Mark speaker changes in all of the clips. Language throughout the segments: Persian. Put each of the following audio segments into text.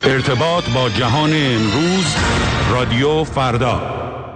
Speaker 1: ارتباط با جهان امروز، رادیو فردا.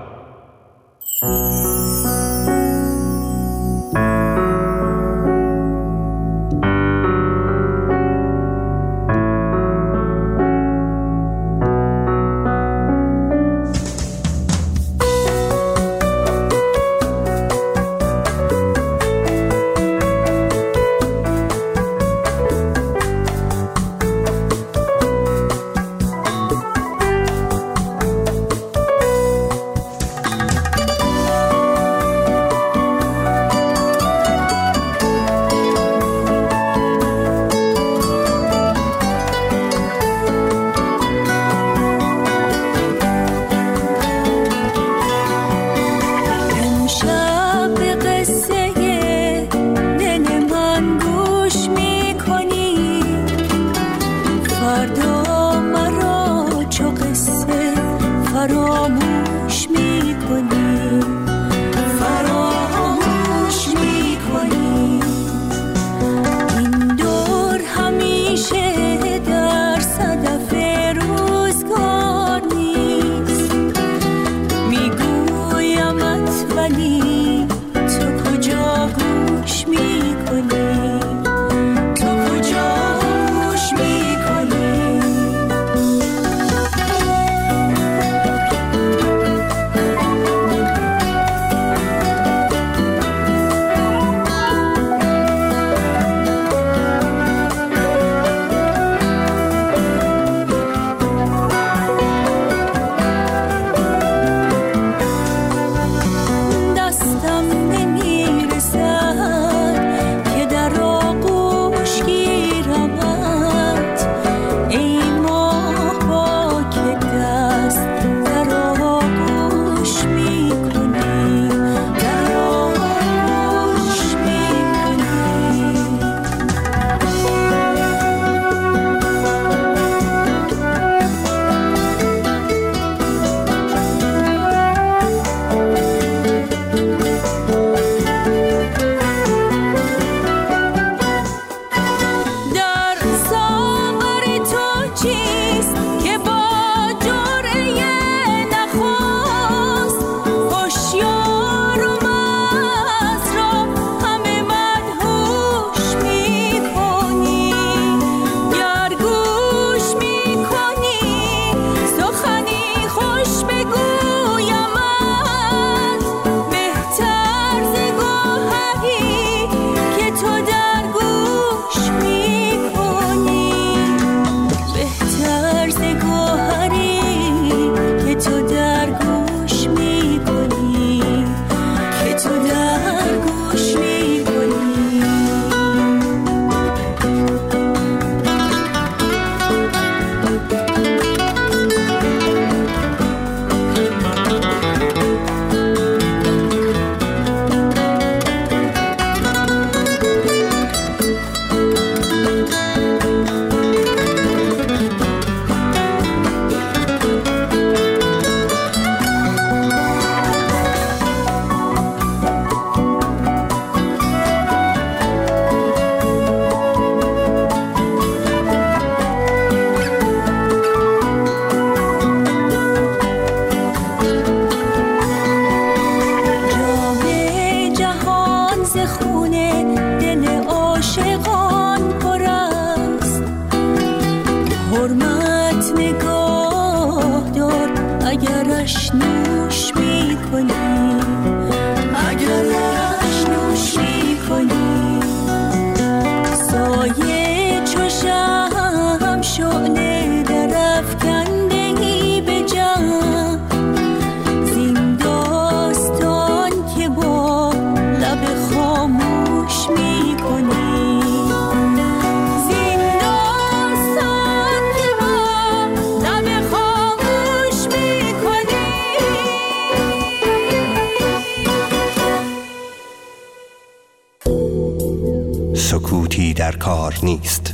Speaker 2: سکوتی در کار نیست.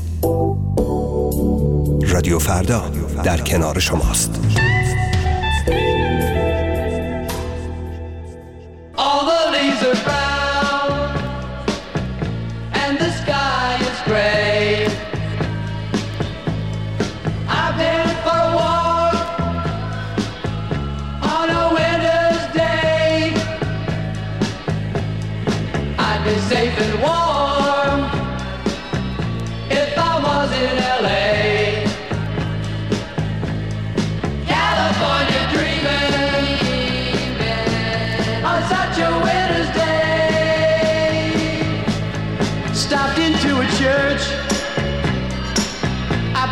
Speaker 2: رادیو فردا در کنار شماست.
Speaker 3: All the leaves are brown and the sky is gray. I've been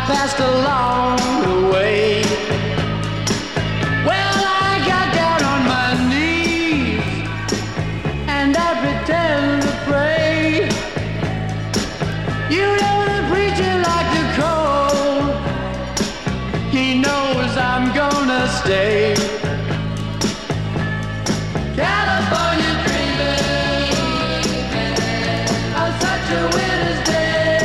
Speaker 3: passed along the way. Well, I got down on my knees and I pretend to pray. You know the preacher like the cold, he knows I'm gonna stay. California dreaming on such a winter's day.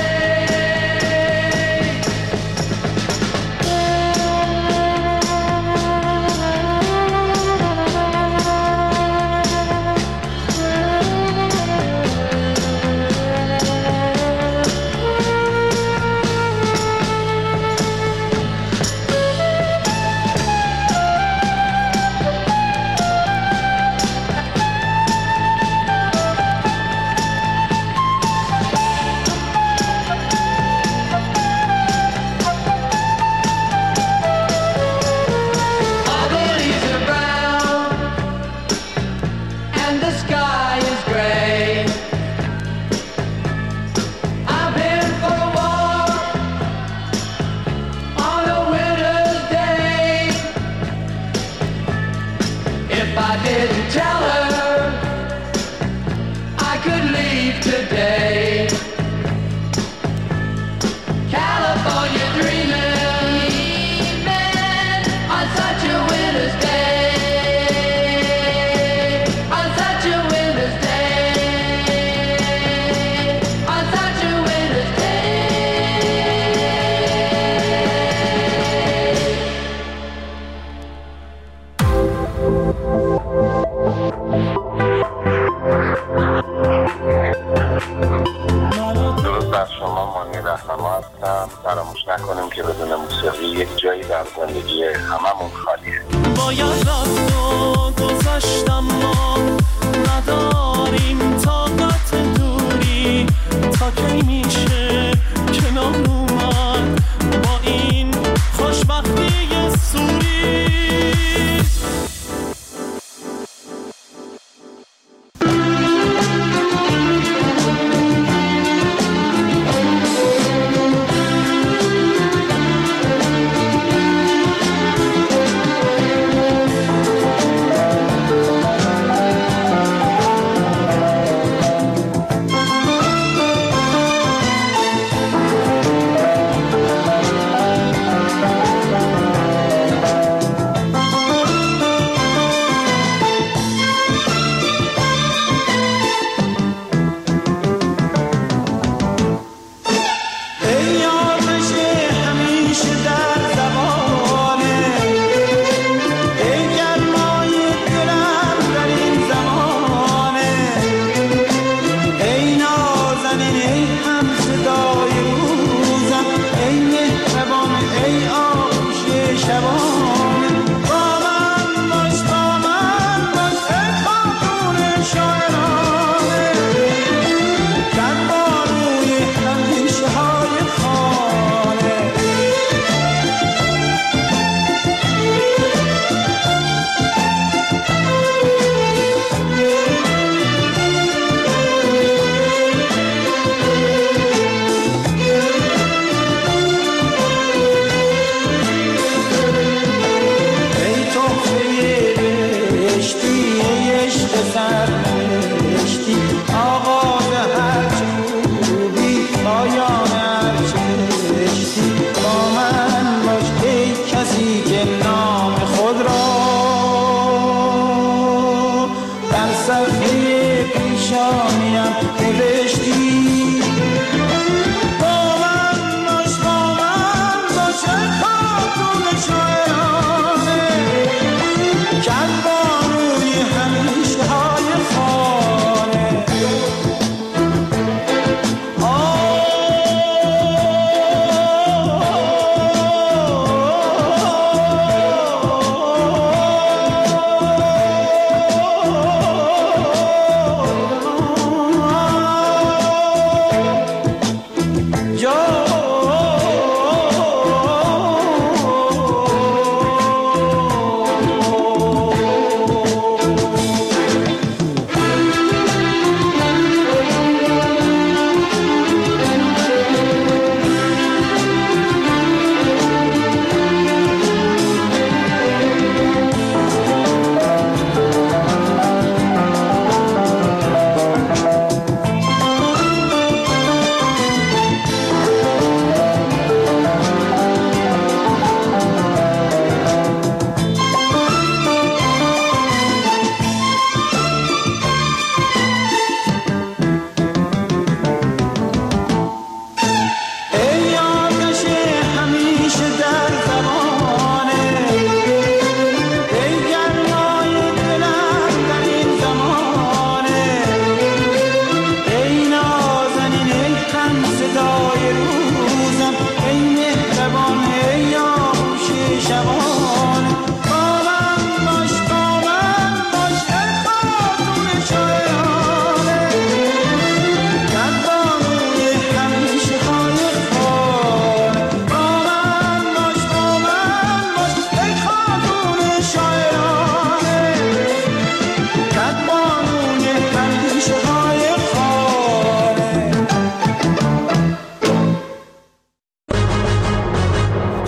Speaker 4: فراموش نکنیم که بدون موسیقی یک جایی در زندگی هممون خالیه.
Speaker 5: باید رفت و گذشتم ما نداریم طاقت دوری تا کی میشه کنار اومد با این خوشبختی سوری.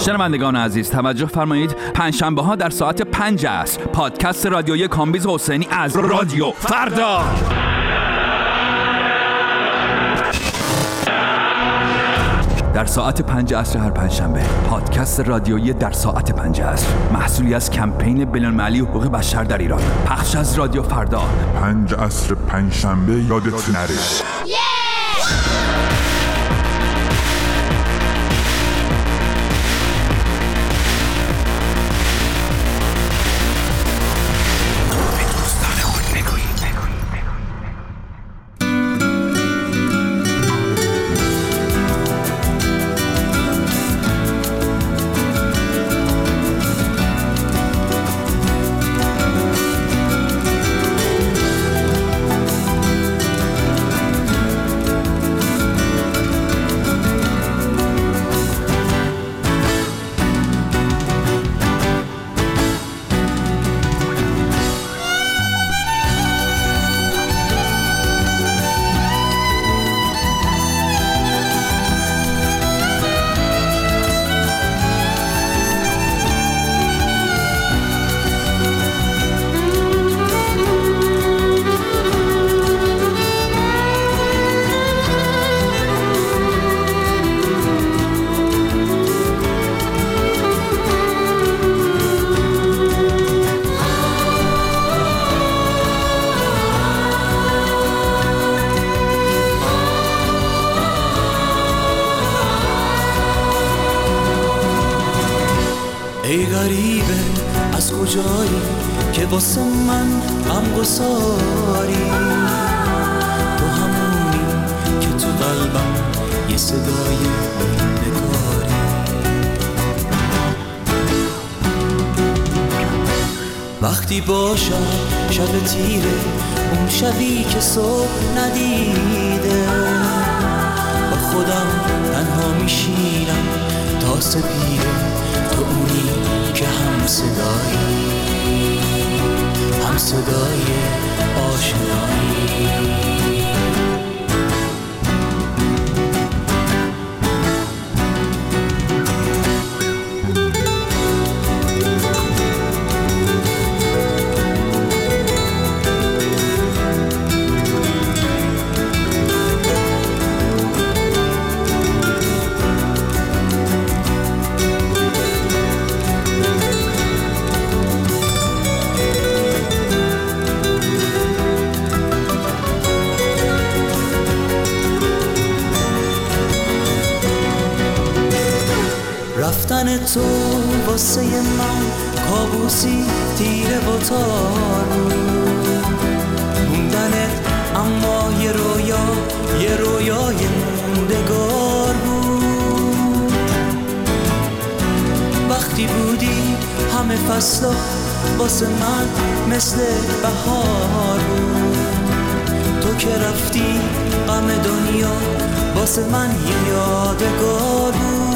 Speaker 6: شنوندگان عزیز توجه فرمایید، پنجشنبه ها در ساعت 5 عصر پادکست رادیویی کامبیز حسینی از رادیو فردا. در ساعت 5 عصر هر پنجشنبه پادکست رادیویی در ساعت 5 عصر، محصولی از کمپین بین‌المللی حقوق بشر در ایران، پخش از رادیو فردا.
Speaker 7: 5 عصر پنجشنبه یادت نره.
Speaker 5: ای غریبه از کجایی که واسه من غمگساری، تو همونی که تو قلبم یه صدای نگاری. وقتی باشم شب تیره، اون شبی که صبح ندیده، با خودم تنها میشینم تا سپیده، تو اونی که هم صدای آشنایی. رفتن تو واسه من کابوسی تیره و تار بود، موندنت اما یه رویای موندگار بود. وقتی بودی همه فصلا واسه من مثل بهار بود، تو که رفتی غم دنیا واسه من یه یادگار بود.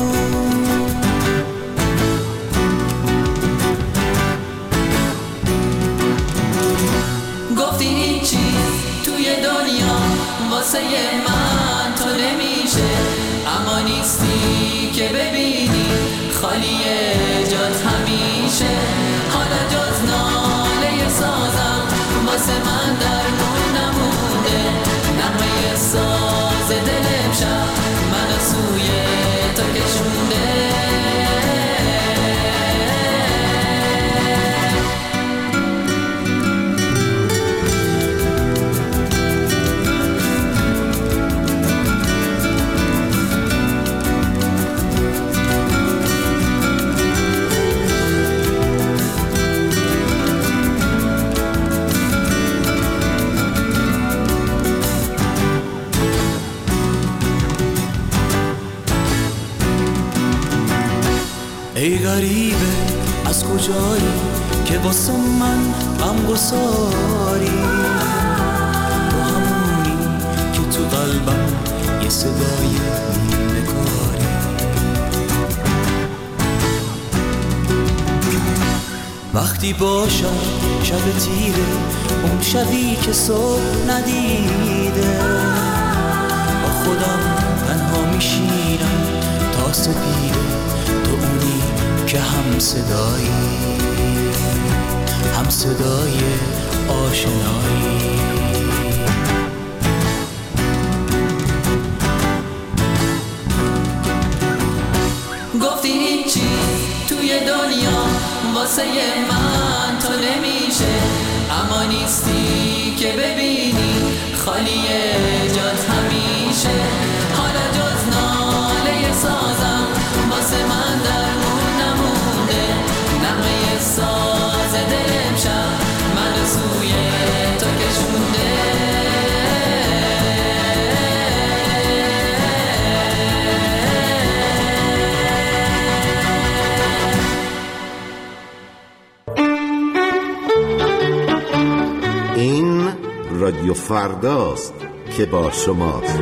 Speaker 5: گفتی هیچی توی دنیا واسه من تو نمیشه، اما نیستی که ببینی خالیه جات همیشه. حالا جز ناله سازم واسه من درمون نمونده، نغمه ساز دل امشب منو سوی تو کشونده. ای غریبه از کجایی که واسه من غمگساری، تو همونی که تو قلبم یه صدای نگاری. وقتی باشم شب تیره، اون شبی که صبح ندیده، با خودم تنها میشینم تا سپیده، تو اونی که هم صدای آشنایی. گفتی هیچی توی دنیا واسه من تو نمیشه، اما نیستی که ببینی خالیه جات همیشه. حالا جز ناله سازم واسه من درمون نمونده، نغمه ساز دل امشب من سوی تو کشونده.
Speaker 8: این رادیو فرداست که با شماست.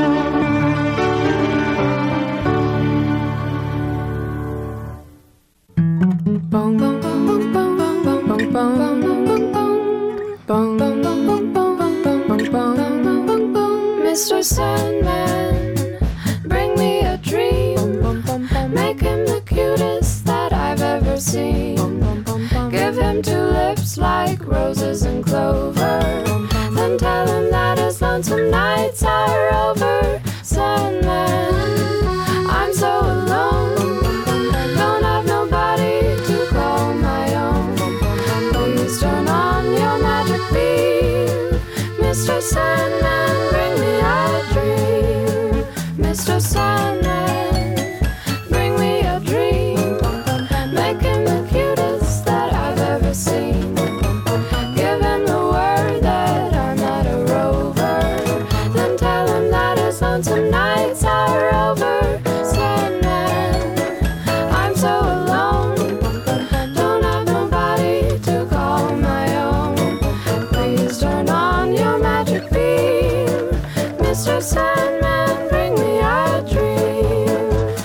Speaker 9: Mr. Sandman, bring me a dream. Make him the cutest that I've ever seen. Give him two lips like roses and clover. Then tell him that his lonesome nights are over. Sandman, I'm so alone. Don't have nobody to call my own. Please turn on your magic beam. Mr. Sandman, bring me a dream. Mr. Sandman, bring me a dream. Make him the cutest that I've ever seen. Give him the word that I'm not a rover. Then tell him that his lonesome nights are over. Sandman, I'm so alone. Don't have nobody to call my own. Please turn on your magic beam. Mr. Sandman, bring me a dream.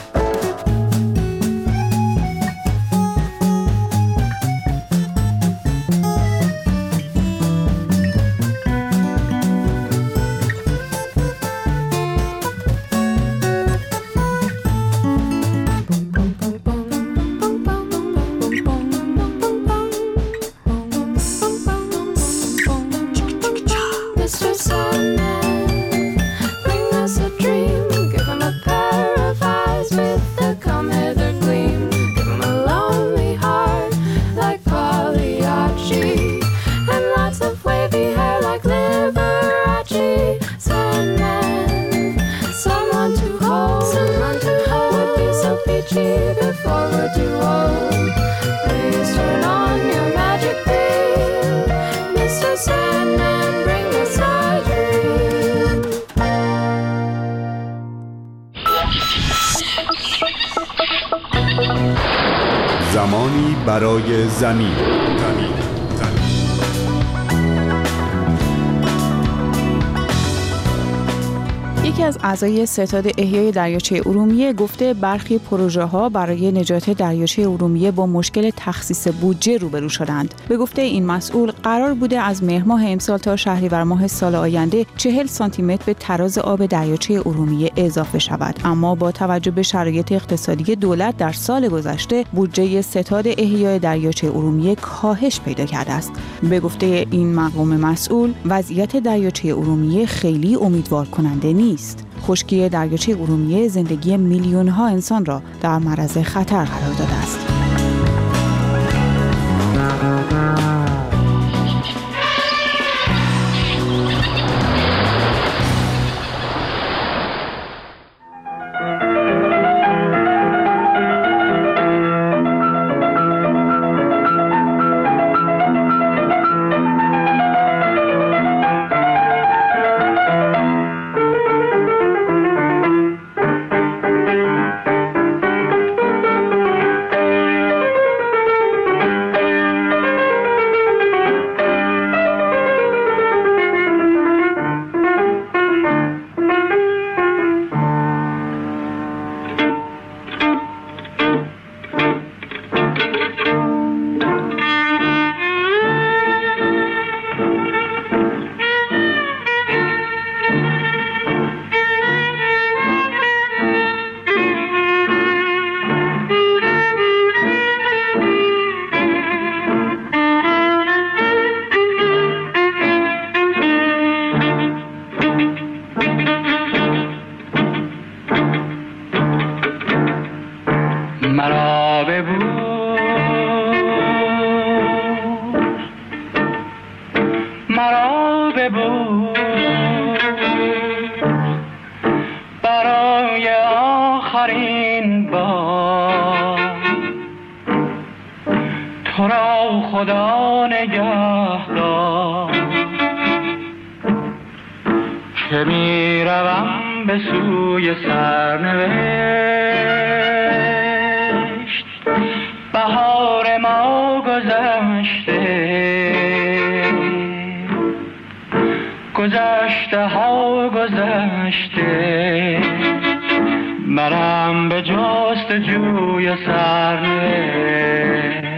Speaker 9: Mr. Sandman, bring us a dream. Give him a pair of eyes with the come hither gleam. Give him a lonely heart like Pagliacci, and lots of wavy hair like Liberace. Sandman, someone to hold would be so peachy before we're too old. Please turn on your magic beam. Mr. Sandman, bring us a dream.
Speaker 1: زمانی برای زمین.
Speaker 10: یکی از اعضای ستاد احیای دریاچه ارومیه گفته برخی پروژه‌ها برای نجات دریاچه ارومیه با مشکل تخصیص بودجه روبرو شدند. به گفته این مسئول قرار بوده از مهر ماه امسال تا شهریور ماه سال آینده 40 سانتی متر به تراز آب دریاچه ارومیه اضافه شود، اما با توجه به شرایط اقتصادی دولت در سال گذشته بودجه ستاد احیای دریاچه ارومیه کاهش پیدا کرده است. به گفته این مقام مسئول وضعیت دریاچه ارومیه خیلی امیدوار کننده نیست. خشکی دریاچه ارومیه زندگی میلیون‌ها انسان را در معرض خطر قرار داده است.
Speaker 3: مرا ببوس مرا ببوس برای آخرین بار تو را خدا نگهدار که می روم به سوی سرنوشت بهار ما گذشته گذشته ها گذشته منم به جستجوی سرنوشت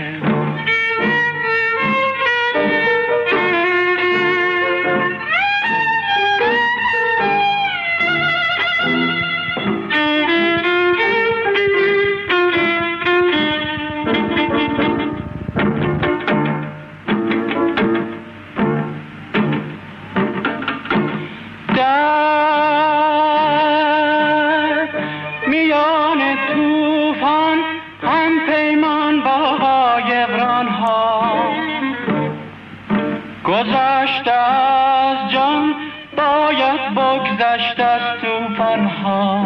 Speaker 3: گذشته از جان باید بگذشت از توفان‌ها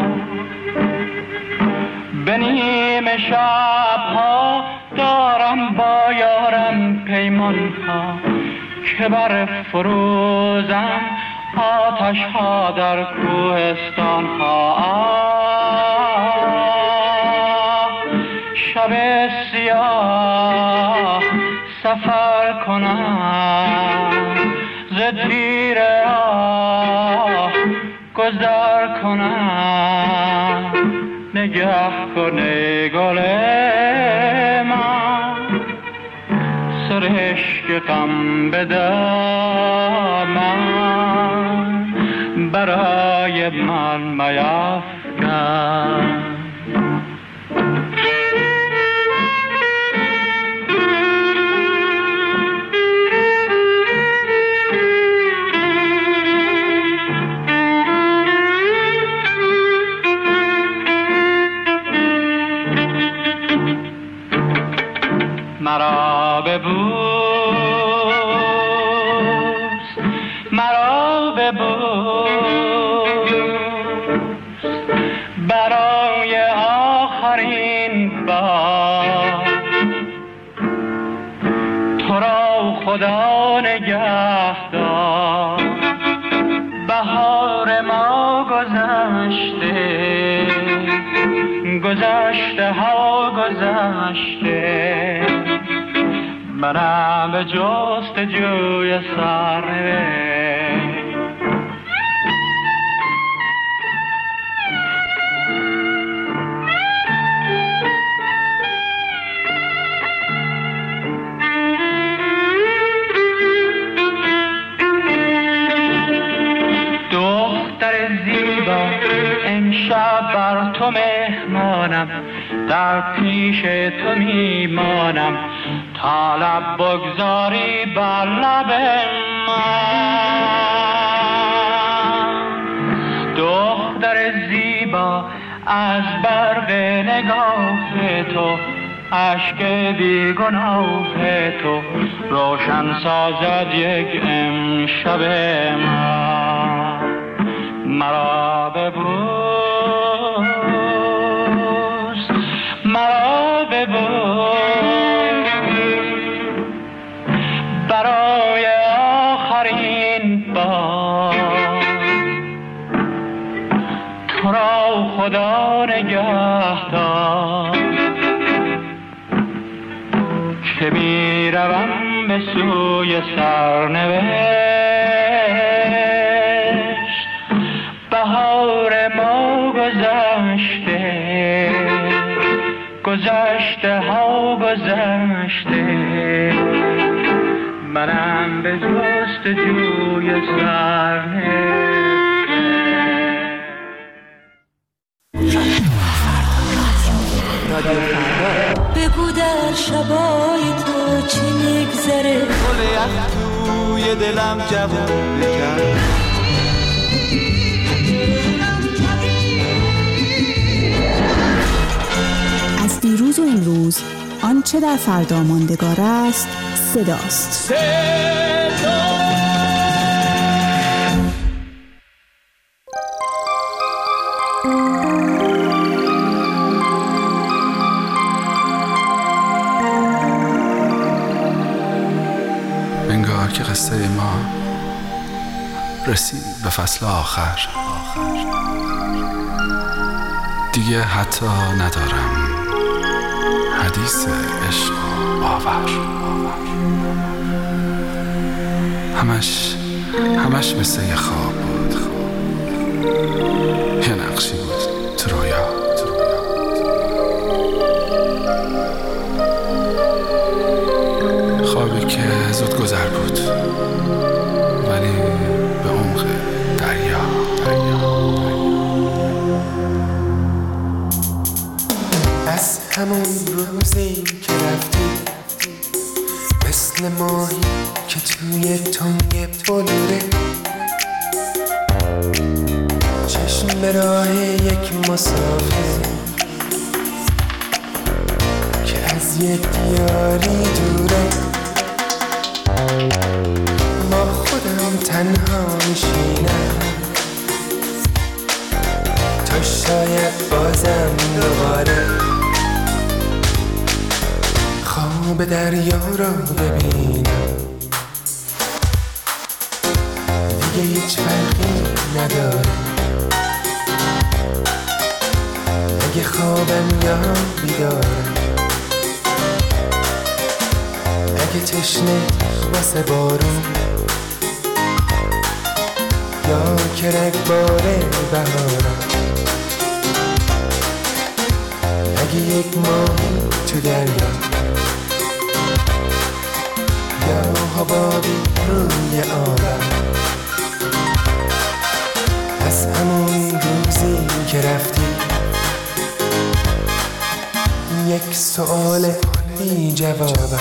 Speaker 3: به نیمه شب‌ها دارم با یارم پیمان‌ها که بر فروزم آتش‌ها در کوهستان‌ها شب سیاه سفر کنم ز تیر راه گذر کنم نگه کنه گل من سرشک غم به دامن برای من میفکن مرا ببوس مرا ببوس برای آخرین بار تو را خدا نگهدار بهار ما گذشته گذشته ها گذشته منم به جستجوی سرنوشت دختر زیبا امشب بر تو مهمانم در پیش تو میمانم تا لب بگذاری بر لب من دختر زیبا از برق نگاه تو اشک بیگناه تو روشن سازد یک امشب من مرا ببوس مرا ببوس برای آخرین بار تو را خدا نگهدار که می روم به سوی سرنوشت بهار ما گذشته گذشته ها گذشته منم به جستجوی سرنوشت
Speaker 5: بگو در شبای تو چی میگذره
Speaker 11: گل یخ توی دلم جوون بکن
Speaker 12: از دیروز
Speaker 10: دیروز و امروز، آنچه در فردا ماندگار است صداست.
Speaker 12: انگار که قصه ما رسید به فصل آخر. دیگه حتی ندارم حدیث عشق و باور. همش مثل یه خواب بود، یه نقشی بود تو رویا. خوابی که زود گذر بود، ولی به عمق دریا.
Speaker 13: از همون روزی که رفتی، مثل ماهی که توی تنگ بلوره، چشم به راه یک مسافر که از یک دیاری دوره. با خودم تنها میشینم تا شاید بازم دوباره خواب دریا رو ببینم. دیگه هیچ فرقی نداره اگه خوابم یا بیدارم، اگه تشنه واسه بارون یا که رگبار بهارم، اگه یک ماهی تو دریا یا حبابی روی آبم. از همون روزی که رفتی، یک سؤال بی جوابم.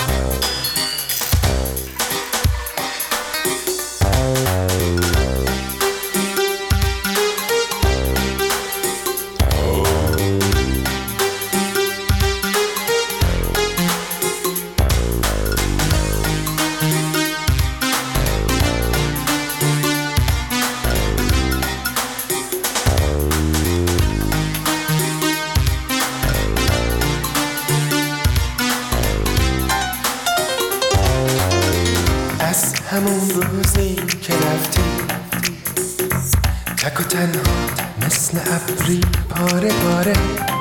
Speaker 13: همون روزی که رفتی، تک و تنها مثل ابری پاره پاره،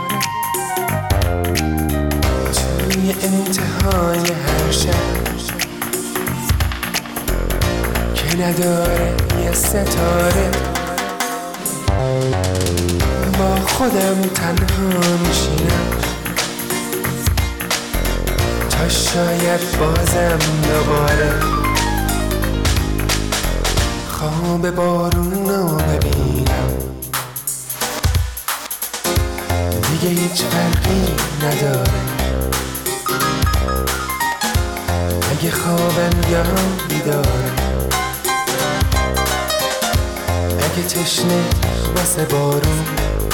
Speaker 13: توی انتهای هر شب که نداره یه ستاره. با خودم تنها میشینم تا شاید بازم دوباره خواب بارون رو ببینم. دیگه هیچ فرقی نداره اگه خوابم یا بیدارم، اگه تشنه واسه بارون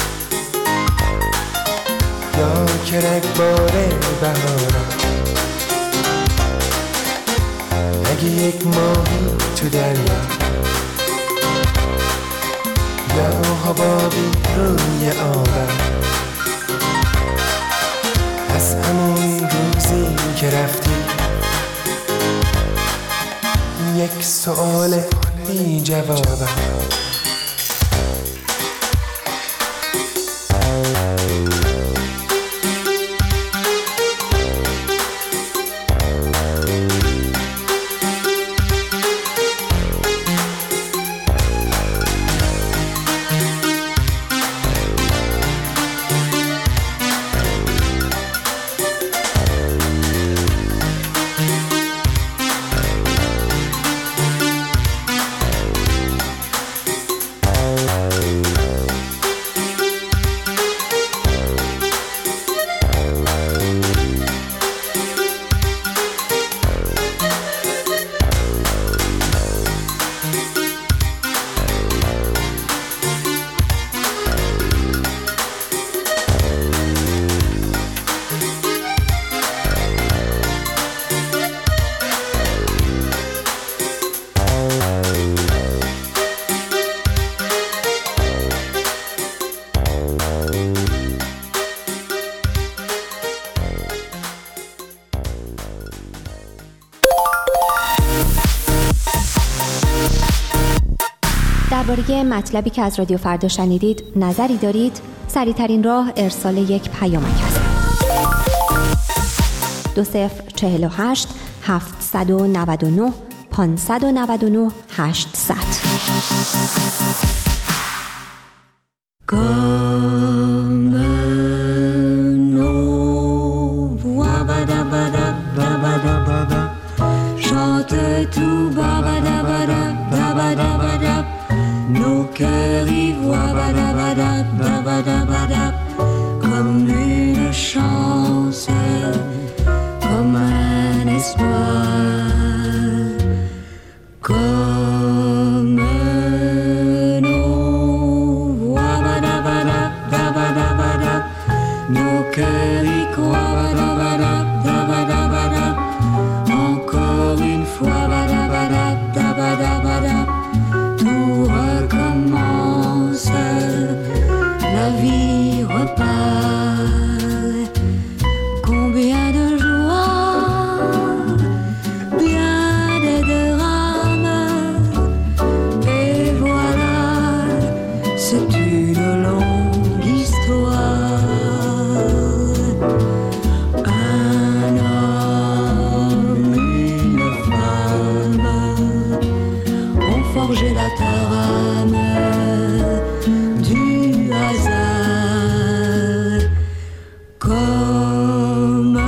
Speaker 13: یا که رگبار بهارم، اگه یک ماهی تو دریا یا حبابی روی آبم. از همون روزی که رفتی، یک سؤال بی جوابم.
Speaker 14: درباره مطلبی که از رادیو فردا شنیدید نظری دارید؟ سریع‌ترین راه ارسال یک پیامک است. 2048 799 599 800.
Speaker 5: Chante tout babadabadab, nos cœurs y voient badabadab, comme une chance, comme un espoir, comme nos voix badabadab, nos cœurs y croient badabadab. Encore une fois, tout recommence, la vie repart. Combien de joie, bien des drames, et voilà, c'est une longue histoire. Un homme, une femme ont forgé la trame du hasard. Comme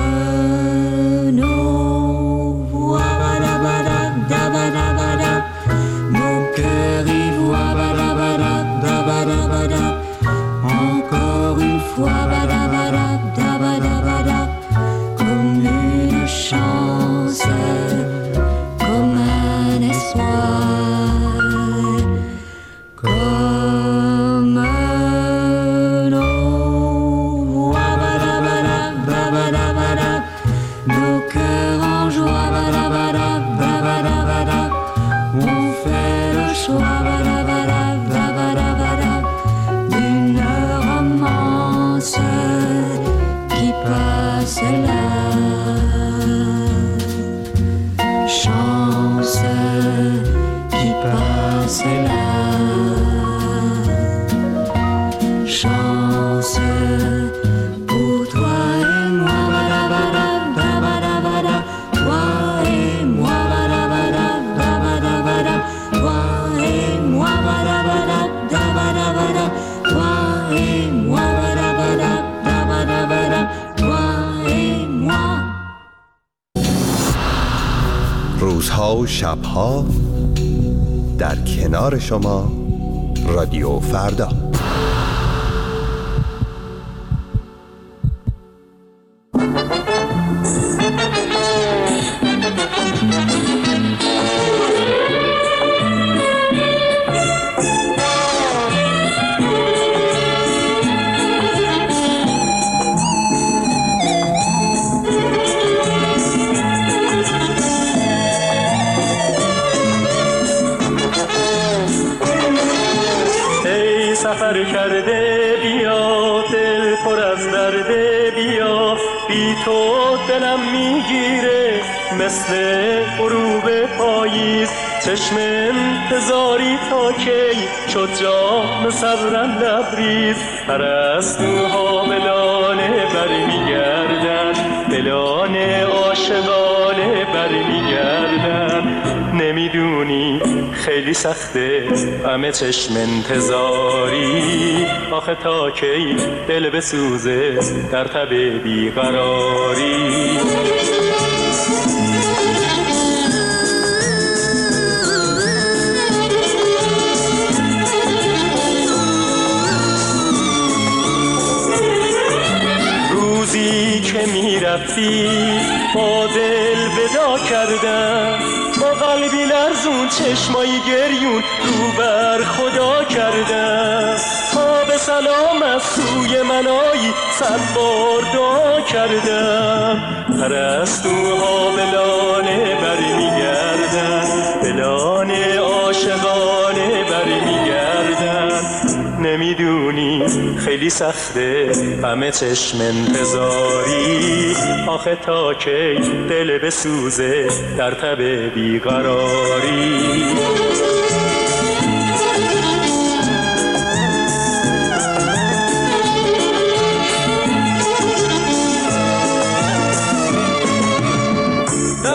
Speaker 5: nos voix, nos cœurs y voient, encore une fois, comme une chance, comme un espoir, comme nos voix, nos cœurs en joie, on fait le choix d'une romance qui passe là. Chance qui passe là. Chance pour toi et moi, toi et moi, toi et moi, toi et moi, toi et moi.
Speaker 2: روزها و شبها در کنار شما رادیو فردا.
Speaker 11: سفر کرده بیا، دل پر از درده بیا، بی تو دلم میگیره مثل غروب پاییز. چشم انتظاری تا کی شد جام صبرم لبریز. پرستوها ملانه برمیگردن، ملانه عاشقانه برمیگردن. نمیدونی خیلی سخته همه چشم انتظاری، آخه تا کی دل بسوزه در تب بیقراری. روزی که میرفتی با دل ودا کردم، با قلبی لرزون چشمایی گریون رو بر خدا کردم. تا به سلام از سوی منایی 100 بار دعا کردم. پرستوها ملانه برمیگردن، ملانه عاشقانه برمیگردن. نمیدونی خیلی سخته همه چشم انتظاری، آخه تا کی دل بسوزه در تب بیقراری.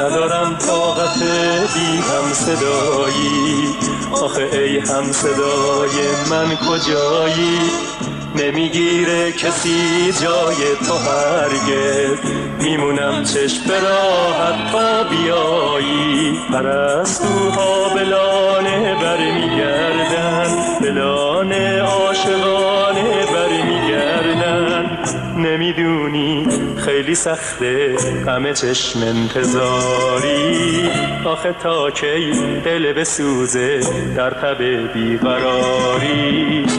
Speaker 15: ندارم طاقت بی هم صدایی. آخه ای هم صدای من کجایی؟ نمیگیره کسی جای تو هرگز، میمونم چشم به راحت تا بیایی. پرستوها بلانه برمیگردن، بلانه عاشقانه برمیگردن. نمیدونی خیلی سخته همه چشم انتظاری. آخه تا کی دل بسوزه در تب بیقراری.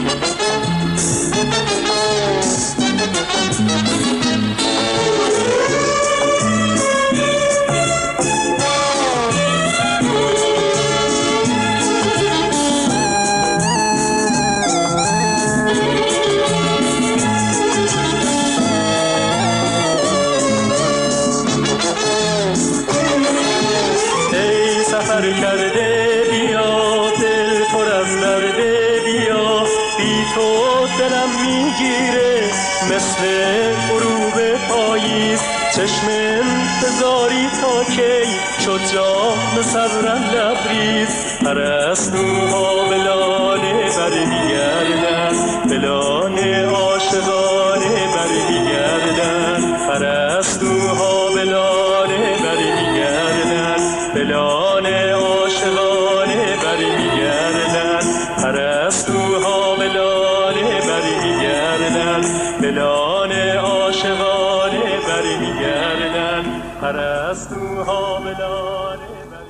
Speaker 15: کرده بیا دل پر از درده بیا، بی تو دلم میگیره مثل غروب پاییز. چشم انتظاری تا کی شد جام صبرم لبریز. پرستوها بلانه برمیگردن، بلانه عاشقانه برمیگردن. پرستوها بلانه برمیگردن، بلانه عاشقانه برمیگردن. پرستوها بلانه برمیگردن، بلانه عاشقانه برمیگردن. پرستوها بلانه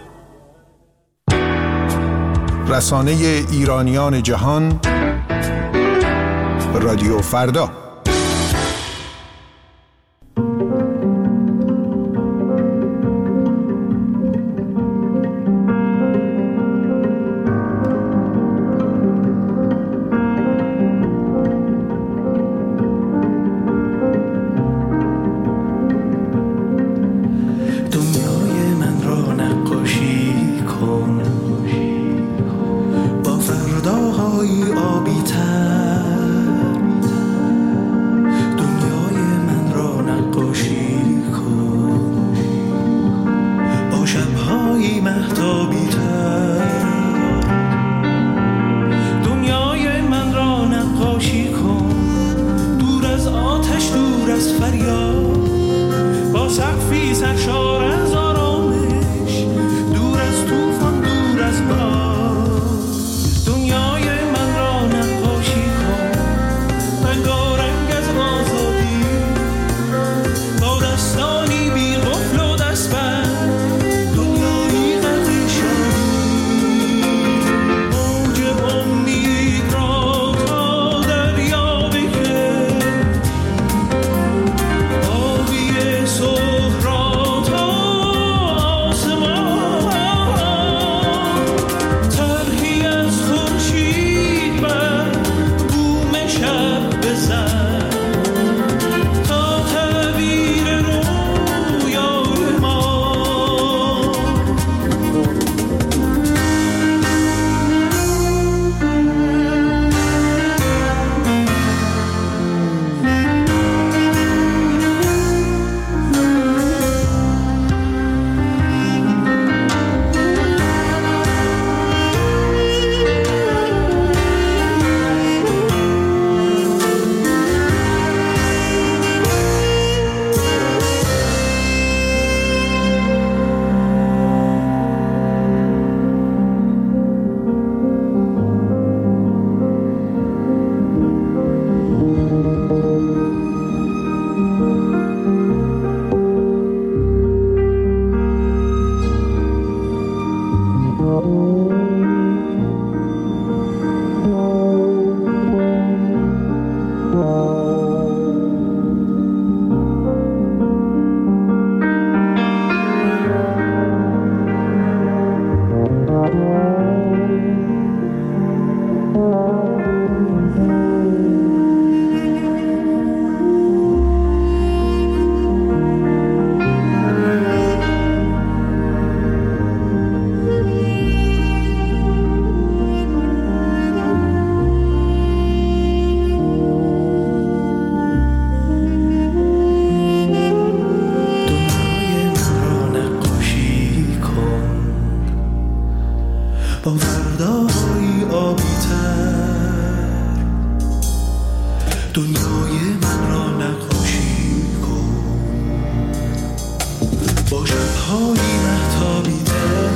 Speaker 15: برمیگردن.
Speaker 16: رسانه ایرانیان جهان، رادیو فردا.
Speaker 17: دنیایی قدر شدی
Speaker 5: های مهتابی‌تر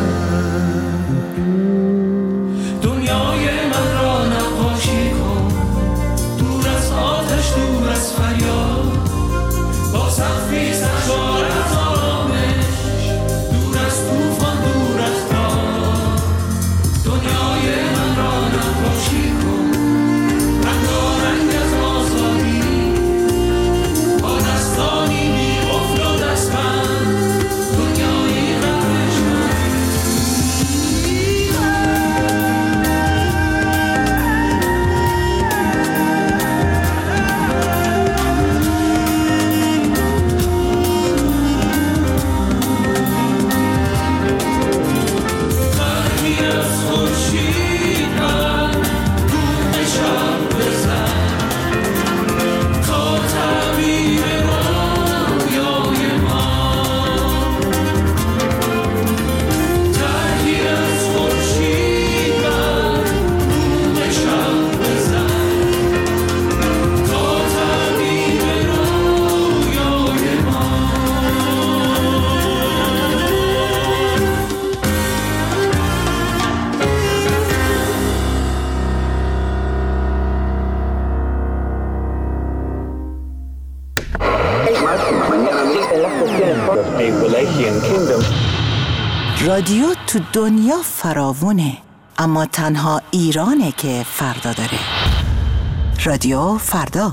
Speaker 5: دنیای من را نقاشی کن، دور از آتش، دور از فریاد، با سقفی سرشار از آرامش، دور از طوفان، دور از باد. دنیای من را نقاشی کن، رنگارنگ از آزادی، با دستانی بی قفل و دستبند، دنیایی قدرشمند. برمی از خورشید من روح شب بزن، تا تعبیر رویای ما. تهی از خورشید من روح شب بزن، تا تعبیر رویای ما.
Speaker 17: رادیو تو دنیا فراوونه، اما تنها ایرانه که فردا داره. رادیو فردا.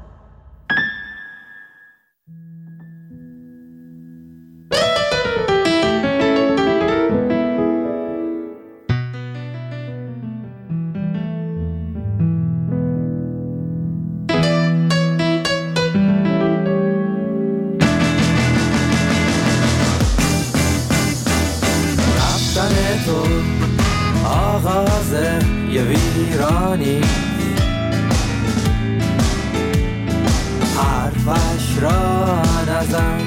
Speaker 13: رفتن تو آغاز یه ویرانی، حرفش را نزن،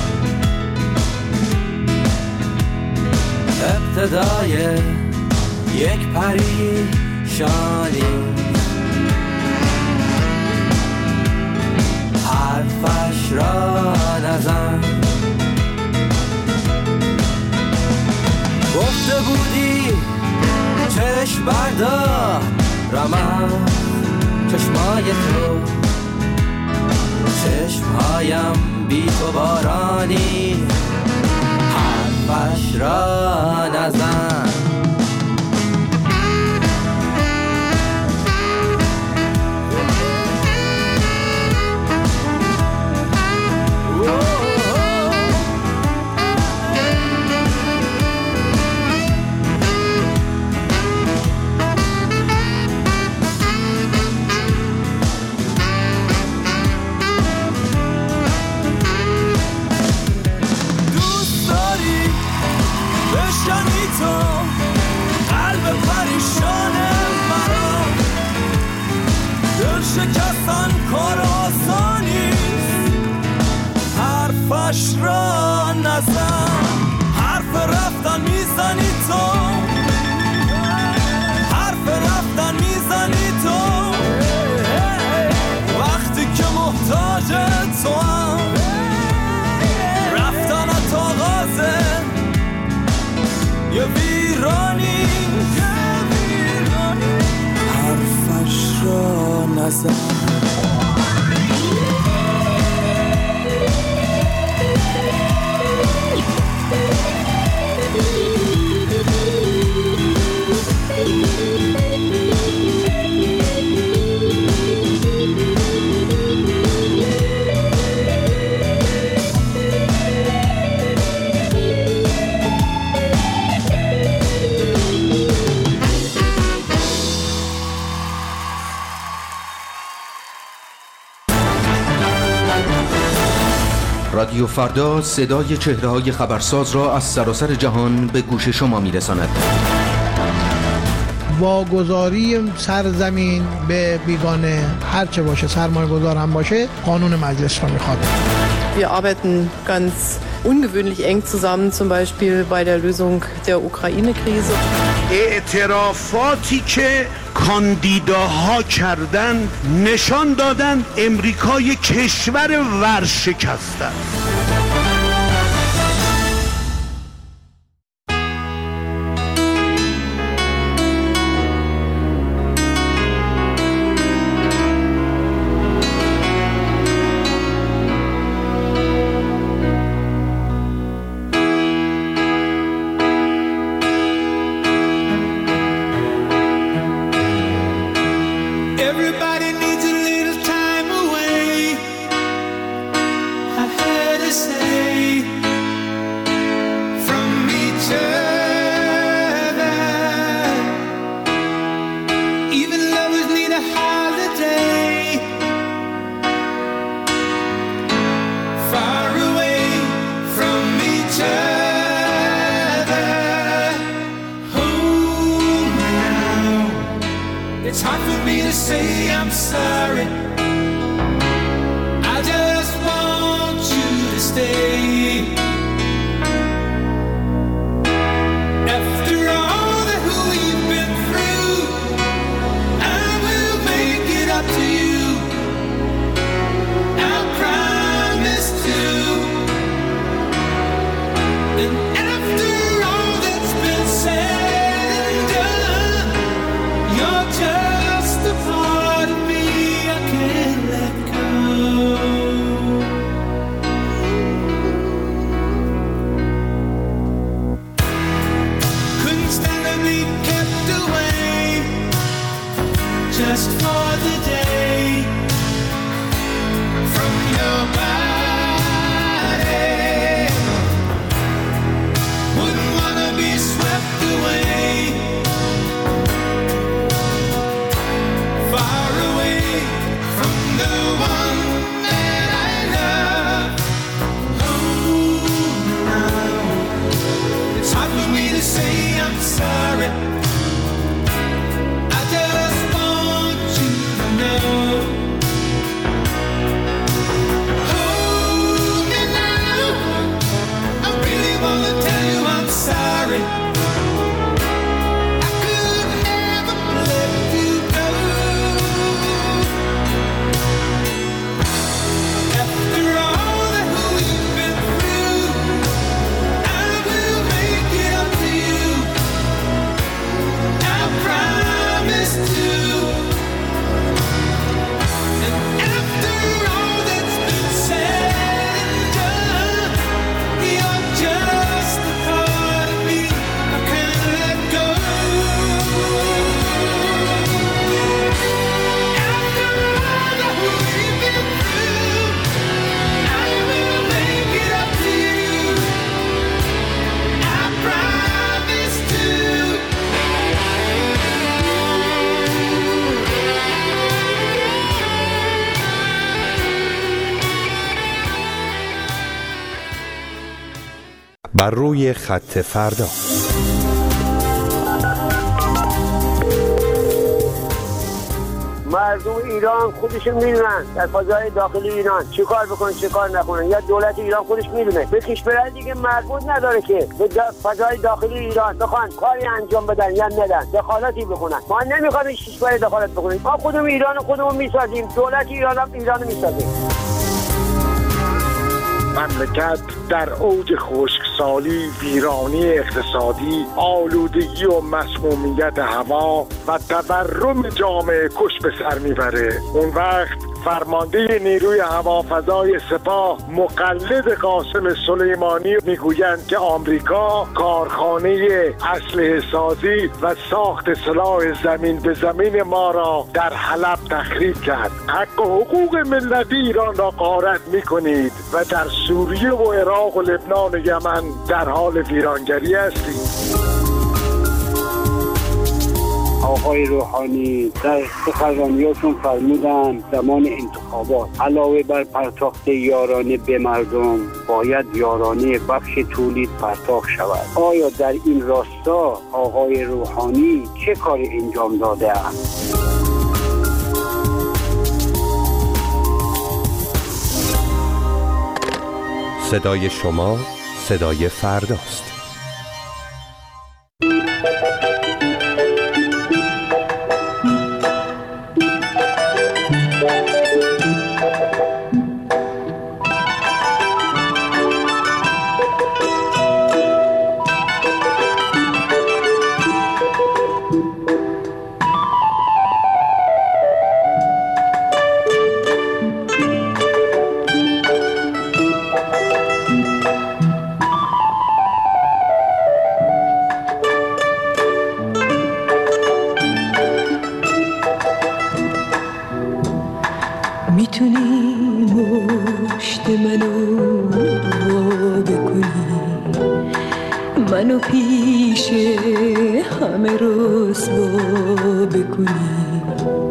Speaker 13: ابتدای یک پریشانی، حرفش را نزن. گفته بودی چشم بردارم از چشمای تو، چشمهایم بی تو بارانی، حرفش را نزن. دوست داری بشنی تو قلب پریشان مرا، دل شکستن کار آسانیست، حرفش را نزن. حرف رفتن میزنی تو، حرف رفتن میزنی تو، وقتی که محتاج تو هم، رفتنت آغازه یه ویرانی، حرفش را نزن.
Speaker 18: رادیو فردا صدای چهره‌های خبرساز را از سراسر جهان به گوش شما می‌رساند.
Speaker 19: واگذاری سرزمین به بیگانه هرچه باشه، سرمایه‌گذار هم باشه، قانون مجلس رو میخواد.
Speaker 20: Wir arbeiten ganz ungewöhnlich eng zusammen, zum Beispiel bei der Lösung der Ukraine-Krise.
Speaker 21: اعترافاتی که کاندیداها کردن نشان دادن امریکا یک کشور ورشکسته است.
Speaker 5: say I'm sorry. I just want you to stay. After all that we've been through, I will make it up to you. I promise to. And after all that's been said and done, you're just a part of me I can't let go. Couldn't stand to be kept away just for the day from your body. Wouldn't wanna be swept away, far away from the one that I love. Oh, now it's hard for me to say I'm sorry. I just want you to know. Hold me now, I really wanna tell you I'm sorry. I could never let you go. After all that we've been through, I will make it up to you. I promise to. And after all that's been said and done, you're just a part of me I can't let go. After all that we've been through, I will make it up to you. I promise to.
Speaker 2: بر روی خط فردا.
Speaker 4: مردم ایران خودشون میدونن در فضای داخلی ایران چی کار بکنن چی کار نکنن، یا دولت ایران خودش میدونه. به کشورهای دیگه مربوط نداره که به فضای داخلی ایران بخوان کاری انجام بدن یا ندن، دخالتی بکنن. ما نمیخوایم هیچ کشوری دخالت بکنیم. ما خودمون ایران خودمون میسازیم، دولت ایران هم ایران میسازیم.
Speaker 22: مملکت در اوج خشکسالی، ویرانی اقتصادی، آلودگی و مسمومیت هوا و تورم جامعه کش به سر میبره. اون وقت فرمانده نیروی هوافضای سپاه مقلد قاسم سلیمانی میگویند که آمریکا کارخانه اسلحه سازی و ساخت سلاح زمین به زمین ما را در حلب تخریب کرد. حق و حقوق ملت ایران را غارت میکنید و در سوریه و عراق و لبنان و یمن در حال ویرانگری هستید.
Speaker 23: آقای روحانی در سخنرانیاتون فرمودن زمان انتخابات علاوه بر پرداخت یارانه به مردم باید یارانه بخش تولید پرداخت شود. آیا در این راستا آقای روحانی چه کاری انجام داده اند؟
Speaker 2: صدای شما صدای فرداست.
Speaker 5: منو پیش همه رسوا بکنی،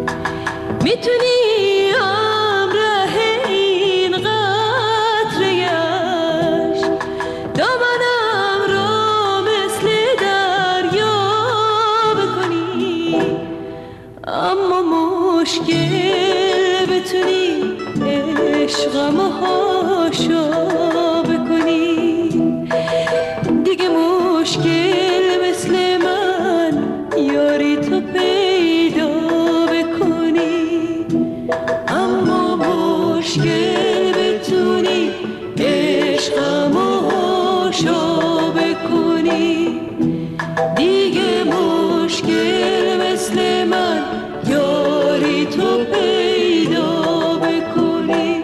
Speaker 5: میتونی همراه این قطره یش دامنم را مثل دریا بکنی، اما
Speaker 6: مشکل بتونی عشقمو هاشا بکنی، دیگه مشکل مثل من یاری تو پیدا بکنی. اما مشکل بتونی عشقمو هاشا بکنی، دیگه مشکل مثل من یاری تو پیدا بکنی.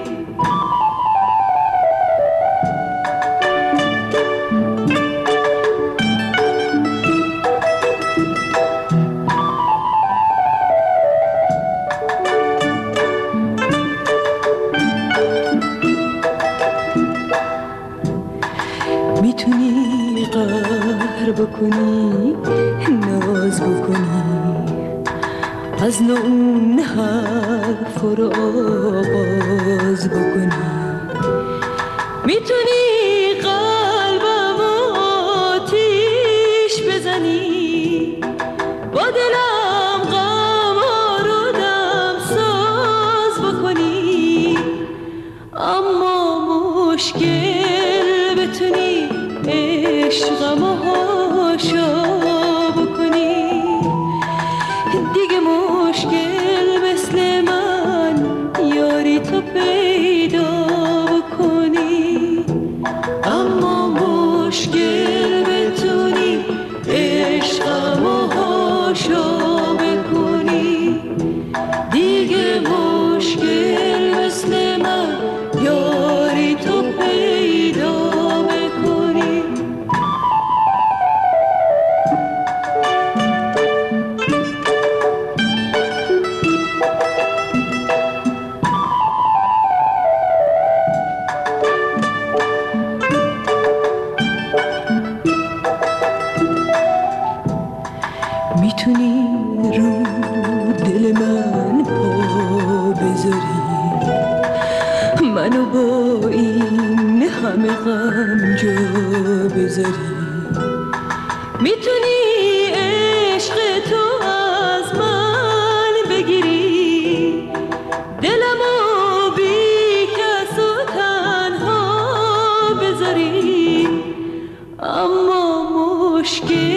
Speaker 6: میتونی قهر بکنی، ناز بکنی، از نو اون حرف رو آغاز بکنی. میتونی قلبم آتیش بزنی، با دلم غم رو دم ساز بکنی. اما مشکل بتونی عشقمو هاشا بکنی، دیگه مشکل مثل من یاری تو پیدا بکنی. اما مشکل بتونی عشقمو هاشا بکنی، دیگه مشکل مثل من یاری تو پیدا بکنی. میتونی رو دل من پا بذاری، منو با این همه غم جا بذاری. میتونی عشق تو از من بگیری، دلمو بی کس و تنها بذاری. اما مشکل